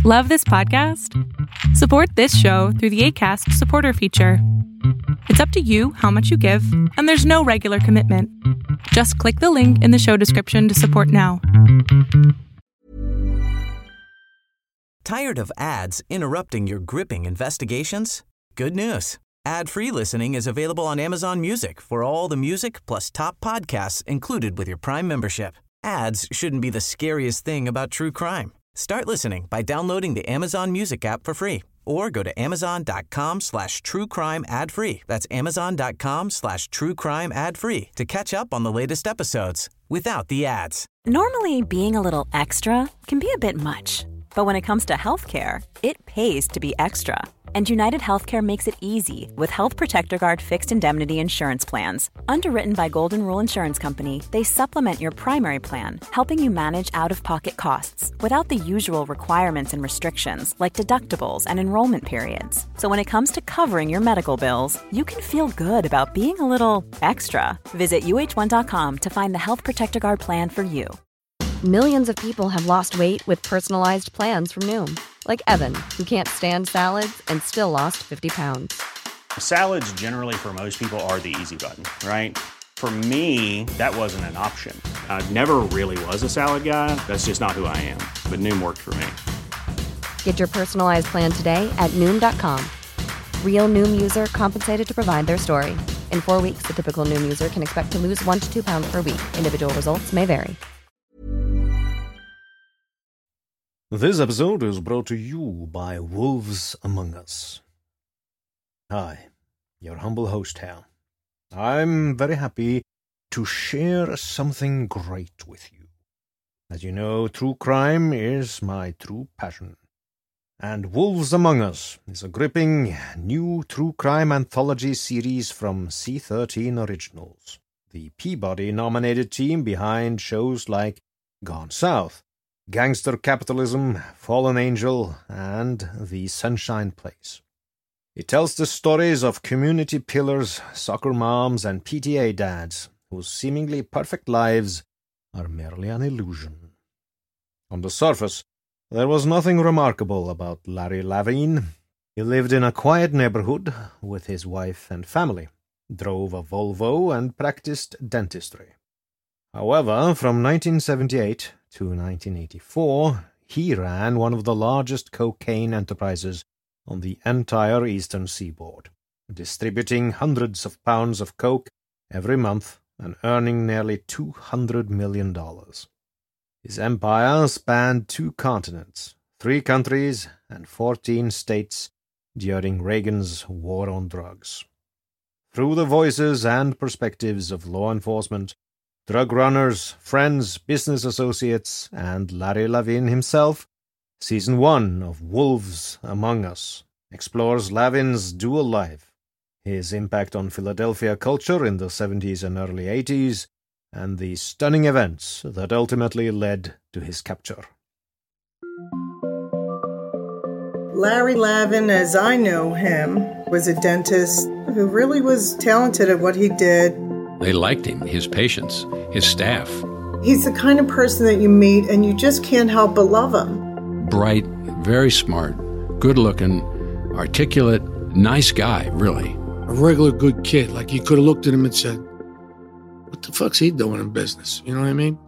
Love this podcast? Support this show through the Acast supporter feature. It's up to you how much you give, and there's no regular commitment. Just click the link in the show description to support now. Tired of ads interrupting your gripping investigations? Good news. Ad-free listening is available on Amazon Music for all the music plus top podcasts included with your Prime membership. Ads shouldn't be the scariest thing about true crime. Start listening by downloading the Amazon Music app for free or go to amazon.com/truecrime ad-free. That's amazon.com/truecrime ad-free to catch up on the latest episodes without the ads. Normally, being a little extra can be a bit much. But when it comes to healthcare, it pays to be extra. And United Healthcare makes it easy with Health Protector Guard fixed indemnity insurance plans. Underwritten by Golden Rule Insurance Company, they supplement your primary plan, helping you manage out-of-pocket costs without the usual requirements and restrictions like deductibles and enrollment periods. So when it comes to covering your medical bills, you can feel good about being a little extra. Visit uh1.com to find the Health Protector Guard plan for you. Millions of people have lost weight with personalized plans from Noom. Like Evan, who can't stand salads and still lost 50 pounds. Salads generally for most people are the easy button, right? For me, that wasn't an option. I never really was a salad guy. That's just not who I am. But Noom worked for me. Get your personalized plan today at Noom.com. Real Noom user compensated to provide their story. In 4 weeks, the typical Noom user can expect to lose 1 to 2 pounds per week. Individual results may vary. This episode is brought to you by Wolves Among Us. Hi, your humble host here. I'm very happy to share something great with you. As you know, true crime is my true passion. And Wolves Among Us is a gripping new true crime anthology series from C13 Originals, the Peabody-nominated team behind shows like Gone South, Gangster Capitalism, Fallen Angel, and The Sunshine Place. It tells the stories of community pillars, soccer moms, and PTA dads whose seemingly perfect lives are merely an illusion. On the surface, there was nothing remarkable about Larry Lavin. He lived in a quiet neighborhood with his wife and family, drove a Volvo, and practiced dentistry. However, from 1978 to 1984, he ran one of the largest cocaine enterprises on the entire eastern seaboard, distributing hundreds of pounds of coke every month and earning nearly $200 million. His empire spanned 2 continents, 3 countries, and 14 states during Reagan's war on drugs. Through the voices and perspectives of law enforcement, drug runners, friends, business associates, and Larry Lavin himself, Season 1 of Wolves Among Us explores Lavin's dual life, his impact on Philadelphia culture in the 70s and early 80s, and the stunning events that ultimately led to his capture. Larry Lavin, as I know him, was a dentist who really was talented at what he did. They liked him, his patients, his staff. He's the kind of person that you meet and you just can't help but love him. Bright, very smart, good-looking, articulate, nice guy, really. A regular good kid. Like, you could have looked at him and said, what the fuck's he doing in business? You know what I mean?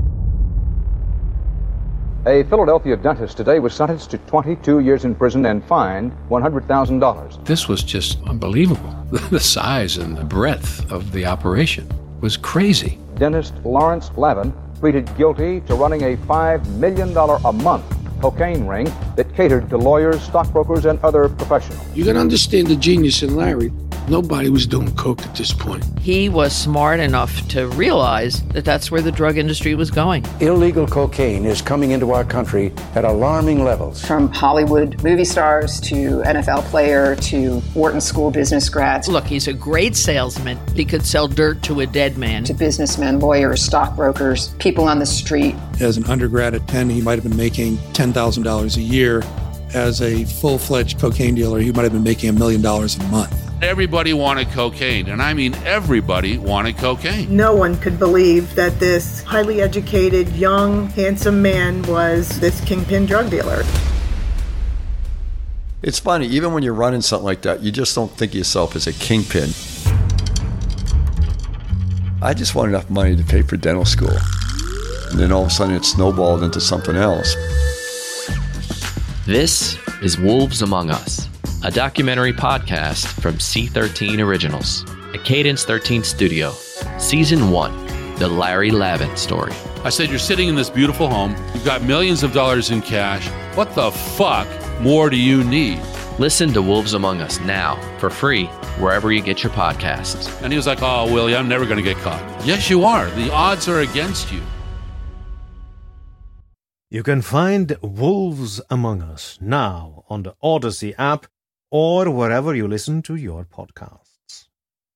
A Philadelphia dentist today was sentenced to 22 years in prison and fined $100,000. This was just unbelievable. The size and the breadth of the operation was crazy. Dentist Lawrence Lavin pleaded guilty to running a $5 million a month cocaine ring that catered to lawyers, stockbrokers, and other professionals. You can understand the genius in Larry. Nobody was doing coke at this point. He was smart enough to realize that that's where the drug industry was going. Illegal cocaine is coming into our country at alarming levels. From Hollywood movie stars to NFL player to Wharton School business grads. Look, he's a great salesman. He could sell dirt to a dead man. To businessmen, lawyers, stockbrokers, people on the street. As an undergrad at Penn, he might have been making $10,000 a year. As a full-fledged cocaine dealer, he might have been making $1 million a month. Everybody wanted cocaine, and I mean everybody wanted cocaine. No one could believe that this highly educated, young, handsome man was this kingpin drug dealer. It's funny, even when you're running something like that, you just don't think of yourself as a kingpin. I just want enough money to pay for dental school. And then all of a sudden it snowballed into something else. This is Wolves Among Us, a documentary podcast from C13 Originals, a Cadence 13 studio. Season 1, The Larry Lavin Story. I said, you're sitting in this beautiful home. You've got millions of dollars in cash. What the fuck more do you need? Listen to Wolves Among Us now for free wherever you get your podcasts. And he was like, oh, Willie, I'm never going to get caught. Yes, you are. The odds are against you. You can find Wolves Among Us now on the Odyssey app or wherever you listen to your podcasts.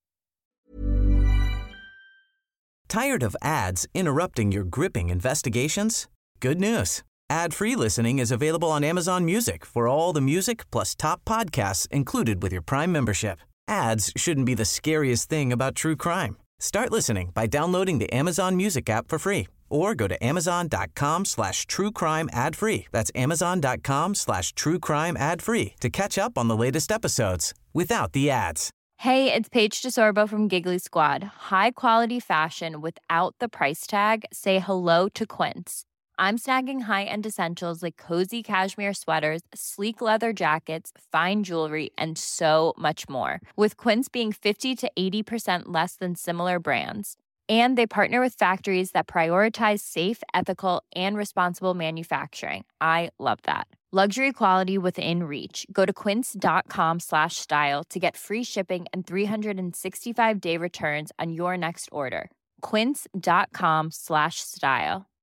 Tired of ads interrupting your gripping investigations? Good news. Ad-free listening is available on Amazon Music for all the music plus top podcasts included with your Prime membership. Ads shouldn't be the scariest thing about true crime. Start listening by downloading the Amazon Music app for free or go to amazon.com/truecrime ad-free. That's amazon.com/truecrime ad-free to catch up on the latest episodes without the ads. Hey, it's Paige DeSorbo from Giggly Squad. High quality fashion without the price tag. Say hello to Quince. I'm snagging high-end essentials like cozy cashmere sweaters, sleek leather jackets, fine jewelry, and so much more. With Quince being 50 to 80% less than similar brands. And they partner with factories that prioritize safe, ethical, and responsible manufacturing. I love that. Luxury quality within reach. Go to quince.com/style to get free shipping and 365-day returns on your next order. Quince.com/style.